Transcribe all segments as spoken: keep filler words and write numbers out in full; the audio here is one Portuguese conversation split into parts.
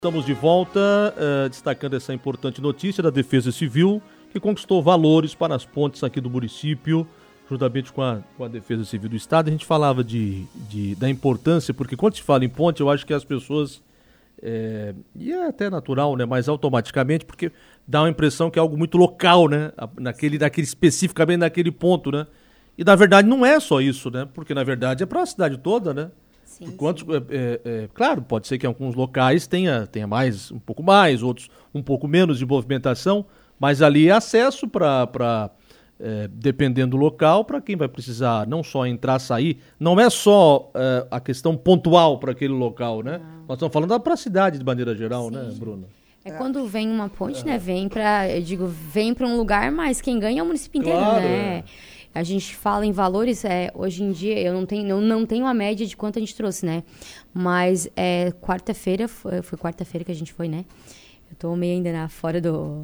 Estamos de volta, uh, destacando essa importante notícia da Defesa Civil, que conquistou valores para as pontes aqui do município, juntamente com a, com a Defesa Civil do Estado. A gente falava de, de, da importância, porque quando se fala em ponte, eu acho que as pessoas, é, e é até natural, né, mas automaticamente, porque dá uma impressão que é algo muito local, né, naquele, naquele, especificamente naquele ponto, né, e na verdade não é só isso, né, porque na verdade é para a cidade toda, né. Sim, Enquanto, sim. é, é, claro, pode ser que em alguns locais tenha, tenha mais, um pouco mais, outros um pouco menos de movimentação, mas ali é acesso para, é, dependendo do local, para quem vai precisar não só entrar, sair, não é só é, a questão pontual para aquele local, né? Não. Nós estamos falando para a cidade de maneira geral, sim, né, Bruna? É quando vem uma ponte, né? Vem para, eu digo, vem para um lugar, mas quem ganha é o município inteiro, claro, né? É. A gente fala em valores, é, hoje em dia eu não tenho, não, não tenho a média de quanto a gente trouxe, né? Mas é, quarta-feira, foi, foi quarta-feira que a gente foi, né? Eu tô meio ainda na, fora do...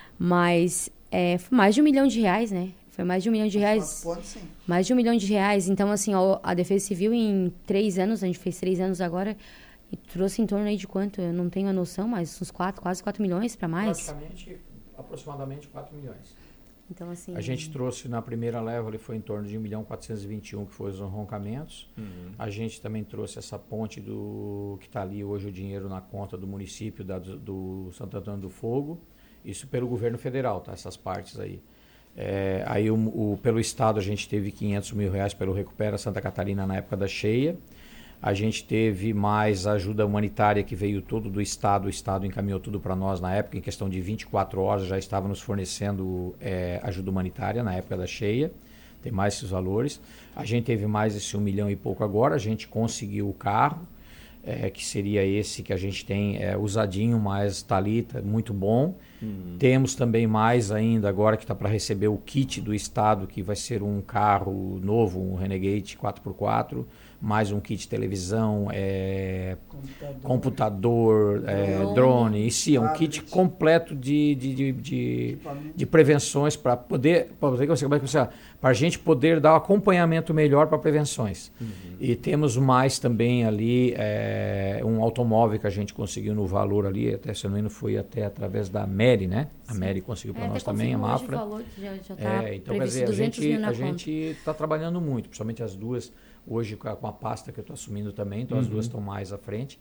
Mas é, foi mais de um milhão de reais, né? Foi mais de um milhão de reais. Pode, sim. Mais de um milhão de reais. Então, assim, ó, a Defesa Civil em três anos, a gente fez três anos agora, e trouxe em torno aí de quanto? Eu não tenho a noção, mas uns quatro, quase quatro milhões para mais. Praticamente, aproximadamente quatro milhões. Então, assim, a gente trouxe na primeira leva, ele foi em torno de um milhão quatrocentos e vinte e um, que foi os enroncamentos. Uhum. A gente também trouxe essa ponte do que está ali hoje o dinheiro na conta do município da, do, do Santo Antônio do Fogo. Isso pelo governo federal, tá? Essas partes aí. É, aí o, o, pelo estado a gente teve quinhentos mil reais pelo Recupera Santa Catarina na época da cheia. A gente teve mais ajuda humanitária que veio todo do Estado. O Estado encaminhou tudo para nós na época. Em questão de vinte e quatro horas já estava nos fornecendo é, ajuda humanitária na época da cheia. Tem mais esses valores. A gente teve mais esse um milhão e pouco agora. A gente conseguiu o carro, é, que seria esse que a gente tem é, usadinho, mas está ali, tá muito bom. Uhum. Temos também mais ainda agora que está para receber o kit do Estado, que vai ser um carro novo, um Renegade quatro por quatro. Mais um kit de televisão, é, computador, computador é, drone, drone, e sim, é um kit completo de, de, de, de, de prevenções para poder, para a gente poder dar um acompanhamento melhor para prevenções. Uhum. E temos mais também ali é, um automóvel que a gente conseguiu no valor ali, até se não me engano foi até através da Meri, né? A Meri conseguiu para é, nós também, a Mafra. Valor, já, já tá é, então, quer dizer, a gente a gente está trabalhando muito, principalmente as duas. Hoje, com a, com a pasta que eu estou assumindo também, então uhum. as duas estão mais à frente.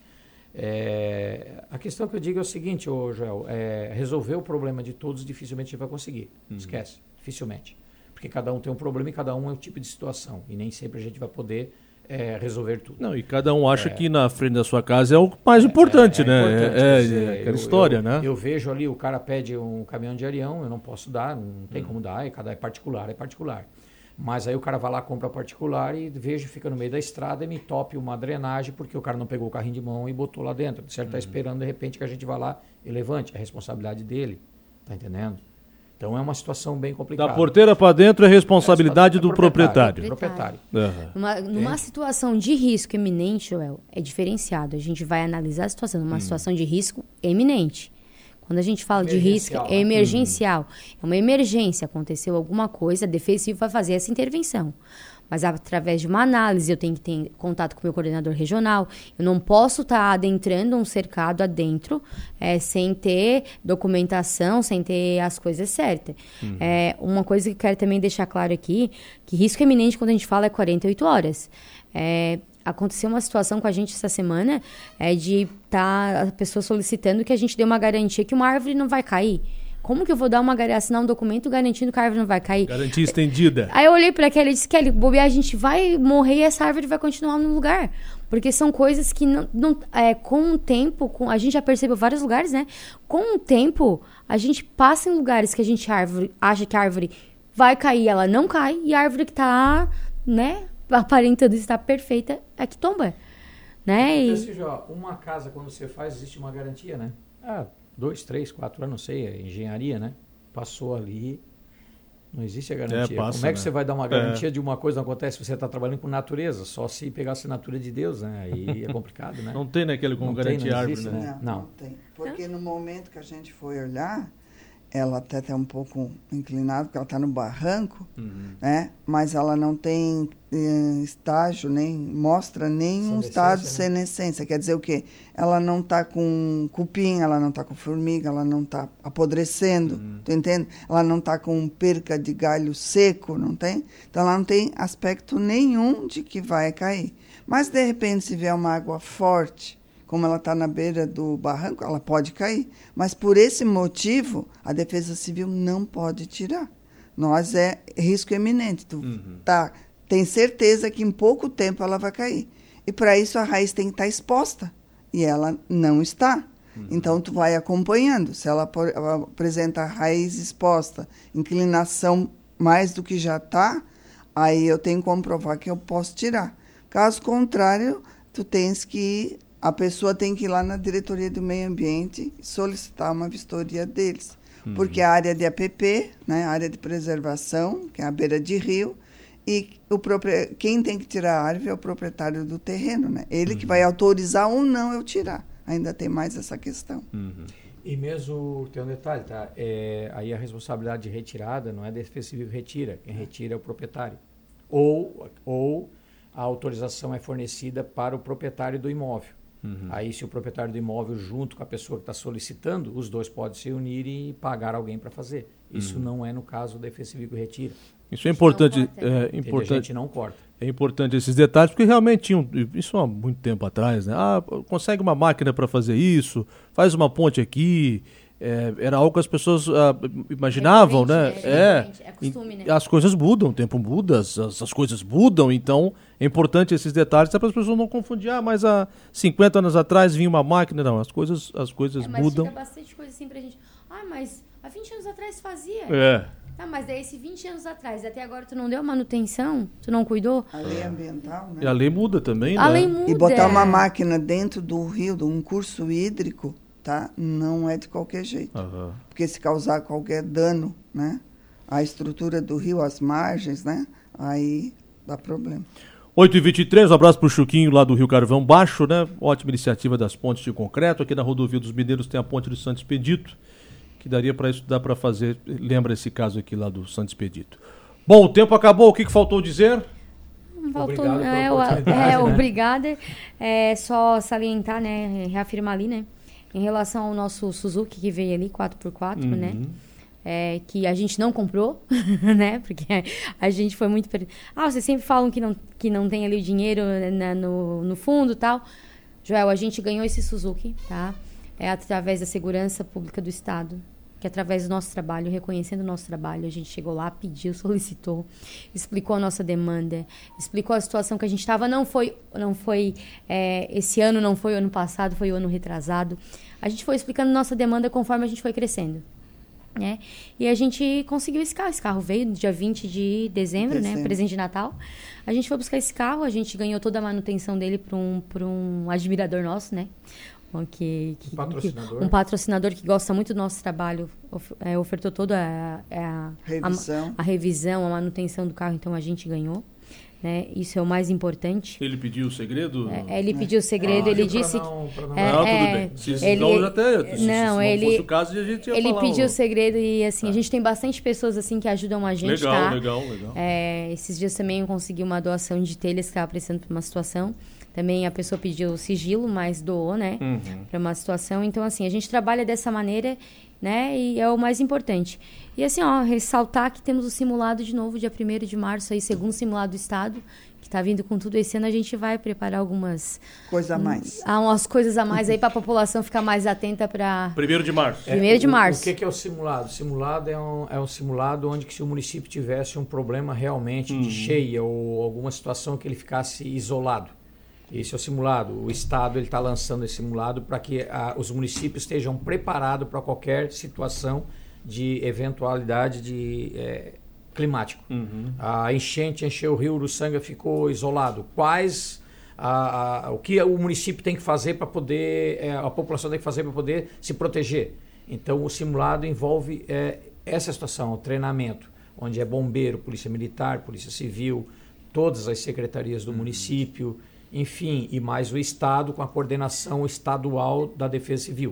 É, a questão que eu digo é o seguinte, ô, Joel, é, resolver o problema de todos dificilmente a gente vai conseguir. Uhum. Esquece, dificilmente. Porque cada um tem um problema e cada um é um tipo de situação. E nem sempre a gente vai poder é, resolver tudo. Não, e cada um acha é, que na frente da sua casa é o mais importante, é, é, né? Importante, é, dizer, é aquela história, eu, né? Eu vejo ali, o cara pede um caminhão de areião, eu não posso dar, não tem uhum. como dar, e cada é particular, é particular. Mas aí o cara vai lá, compra particular e veja, fica no meio da estrada e me tope uma drenagem porque o cara não pegou o carrinho de mão e botou lá dentro. Certo? Está uhum. esperando, de repente, que a gente vá lá e levante. É a responsabilidade dele. Tá entendendo? Então é uma situação bem complicada. Da porteira para dentro é responsabilidade é, do é proprietário. proprietário. proprietário. Uhum. Numa, numa situação de risco eminente, Joel, é diferenciado. A gente vai analisar a situação numa hum. situação de risco eminente. Quando a gente fala de risco, é emergencial. Hum. É uma emergência, aconteceu alguma coisa, a Defesa Civil vai fazer essa intervenção. Mas através de uma análise, eu tenho que ter contato com o meu coordenador regional. Eu não posso estar tá adentrando um cercado adentro é, sem ter documentação, sem ter as coisas certas. Uhum. É, uma coisa que eu quero também deixar claro aqui, que risco eminente, quando a gente fala, é quarenta e oito horas. É... Aconteceu uma situação com a gente essa semana é de estar tá a pessoa solicitando que a gente dê uma garantia que uma árvore não vai cair. Como que eu vou dar uma assinar um documento garantindo que a árvore não vai cair? Garantia estendida. Aí eu olhei para Kelly e disse, Kelly, bobear, a gente vai morrer e essa árvore vai continuar no lugar. Porque são coisas que não, não, é, com o tempo, com, a gente já percebeu vários lugares, né? Com o tempo, a gente passa em lugares que a gente árvore, acha que a árvore vai cair, ela não cai, e a árvore que está, né, aparentando estar perfeita, é que tomba, né? E... Assim, já, uma casa, quando você faz, existe uma garantia, né? Ah, dois, três, quatro anos, não sei, é engenharia, né? Passou ali, não existe a garantia. É, passa, Como é que né? você vai dar uma garantia é. de uma coisa que não acontece se você está trabalhando com natureza? Só se pegar a assinatura de Deus, né? Aí é complicado, né? Não tem naquele como garantir árvore, existe, né? Não, não. não tem. Porque no momento que a gente foi olhar, ela até está um pouco inclinada, porque ela está no barranco, uhum. né? Mas ela não tem eh, estágio, nem mostra nenhum estado de senescência. Né? Quer dizer o quê? Ela não está com cupim, ela não está com formiga, ela não está apodrecendo, uhum. tu entende? Ela não está com perca de galho seco, não tem? Então, ela não tem aspecto nenhum de que vai cair. Mas, de repente, se vier uma água forte, como ela está na beira do barranco, ela pode cair. Mas, por esse motivo, a Defesa Civil não pode tirar. Nós é risco eminente. Tu uhum. tá, tem certeza que em pouco tempo ela vai cair. E, para isso, a raiz tem que estar exposta. E ela não está. Uhum. Então, tu vai acompanhando. Se ela apresenta a raiz exposta, inclinação mais do que já está, aí eu tenho que comprovar que eu posso tirar. Caso contrário, tu tens que... A pessoa tem que ir lá na Diretoria do Meio Ambiente e solicitar uma vistoria deles. Uhum. Porque a área de A P P, né, a área de preservação, que é a beira de rio, e o propri... quem tem que tirar a árvore é o proprietário do terreno. Né? Ele uhum. que vai autorizar ou não eu tirar. Ainda tem mais essa questão. Uhum. E mesmo, tem um detalhe, tá? É, aí a responsabilidade de retirada não é da Defesa Civil que retira. Quem retira é o proprietário. Ou, ou a autorização é fornecida para o proprietário do imóvel. Uhum. Aí, se o proprietário do imóvel, junto com a pessoa que está solicitando, os dois podem se unir e pagar alguém para fazer. Isso uhum. não é no caso da Defesa Civil que retira. Isso é importante. Não corta, é, importante a gente não corta. É importante esses detalhes, porque realmente tinham, isso há muito tempo atrás, né? Ah, consegue uma máquina para fazer isso, faz uma ponte aqui. É, era algo que as pessoas ah, imaginavam, é né? É, é, é costume, né? As coisas mudam, o tempo muda, as, as coisas mudam, então é importante esses detalhes para as pessoas não confundir. Ah, mas há cinquenta anos atrás vinha uma máquina. Não, as coisas, as coisas é, mas mudam. Mas bastante coisa assim pra gente. Ah, mas há vinte anos atrás fazia. É. Tá, mas daí esses vinte anos atrás, até agora tu não deu manutenção? Tu não cuidou? A lei ambiental, né? E a lei muda também, a né? Lei muda. E botar uma máquina dentro do rio, de um curso hídrico, tá? Não é de qualquer jeito. Uhum. Porque se causar qualquer dano, né? A estrutura do rio, as margens, né? Aí dá problema. oito e vinte e três, um abraço pro Chuquinho lá do Rio Carvão Baixo, né? Ótima iniciativa das pontes de concreto. Aqui na rodovia dos Mineiros tem a ponte do Santo Expedito, que daria para isso, dá para fazer. Lembra esse caso aqui lá do Santo Expedito. Bom, o tempo acabou. O que, que faltou dizer? Faltou, obrigado é, é, né? Obrigada. É só salientar, né? Reafirmar ali, né? Em relação ao nosso Suzuki que veio ali, quatro por quatro, uhum. né? É, que a gente não comprou, né? Porque a gente foi muito... Per... Ah, vocês sempre falam que não, que não tem ali o dinheiro, né, no, no fundo e tal. Joel, a gente ganhou esse Suzuki, tá? É através da segurança pública do Estado, que através do nosso trabalho, reconhecendo o nosso trabalho, a gente chegou lá, pediu, solicitou, explicou a nossa demanda, explicou a situação que a gente estava. Não foi, não foi é, esse ano, não foi o ano passado, foi o ano retrasado. A gente foi explicando nossa demanda conforme a gente foi crescendo, né? E a gente conseguiu esse carro. Esse carro veio no dia vinte de dezembro, dezembro. né? Presente de Natal. A gente foi buscar esse carro, a gente ganhou toda a manutenção dele para um, para um admirador nosso, né? Que, que, um patrocinador. Que, um patrocinador que gosta muito do nosso trabalho, of, é, ofertou toda a, a, revisão. A, a revisão, a manutenção do carro, então a gente ganhou. Né? Isso é o mais importante. Ele pediu o segredo? É, ele pediu o segredo, ah, ele disse... Não, não, é, não é, tudo bem. Se, ele, não, já até, se, não, se ele, não fosse o caso, a gente ia Ele falar pediu o um... segredo e, assim, ah. a gente tem bastante pessoas, assim, que ajudam a gente, legal, tá? Legal, legal, é, esses dias também eu consegui uma doação de telhas que estava precisando para uma situação. Também a pessoa pediu sigilo, mas doou, né? Uhum. Para uma situação. Então, assim, a gente trabalha dessa maneira, né? E é o mais importante. E, assim, ó, ressaltar que temos o simulado de novo, dia primeiro de março, aí, segundo simulado do Estado, que está vindo com tudo esse ano. A gente vai preparar algumas... Coisas a mais. Um, umas coisas a mais aí para a população ficar mais atenta para... Primeiro de março. Primeiro de março. O, o que, que é o simulado? O simulado é um, é um simulado onde que se o município tivesse um problema realmente uhum. de cheia ou alguma situação que ele ficasse isolado. Esse é o simulado. O Estado está lançando esse simulado para que a, os municípios estejam preparados para qualquer situação de eventualidade de, é, climático. Uhum. A enchente encheu o rio, o Uruçanga ficou isolado. Quais... A, a, o que o município tem que fazer para poder... É, a população tem que fazer para poder se proteger. Então, o simulado envolve é, essa situação, o treinamento, onde é bombeiro, polícia militar, polícia civil, todas as secretarias do uhum. município... Enfim, e mais o Estado com a coordenação estadual da Defesa Civil.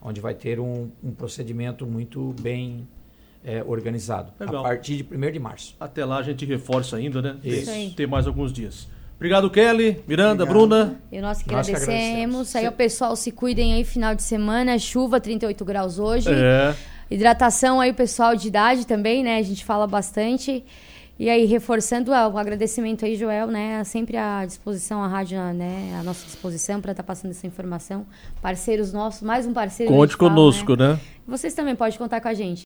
onde vai ter um, um procedimento muito bem é, organizado. Legal. A partir de primeiro de março. Até lá a gente reforça ainda, né? Isso aí. Tem mais alguns dias. Obrigado, Kelly, Miranda, Obrigado. Bruna. E nós que nós agradecemos. Que agradecemos. Aí o pessoal se cuidem aí, final de semana, chuva, trinta e oito graus hoje. É. Hidratação aí, o pessoal de idade também, né? A gente fala bastante. E aí, reforçando o agradecimento aí, Joel, né? Sempre à disposição, a rádio, né? À nossa disposição para estar tá passando essa informação. Parceiros nossos, mais um parceiro. Conte conosco, fala, né? né? Vocês também podem contar com a gente.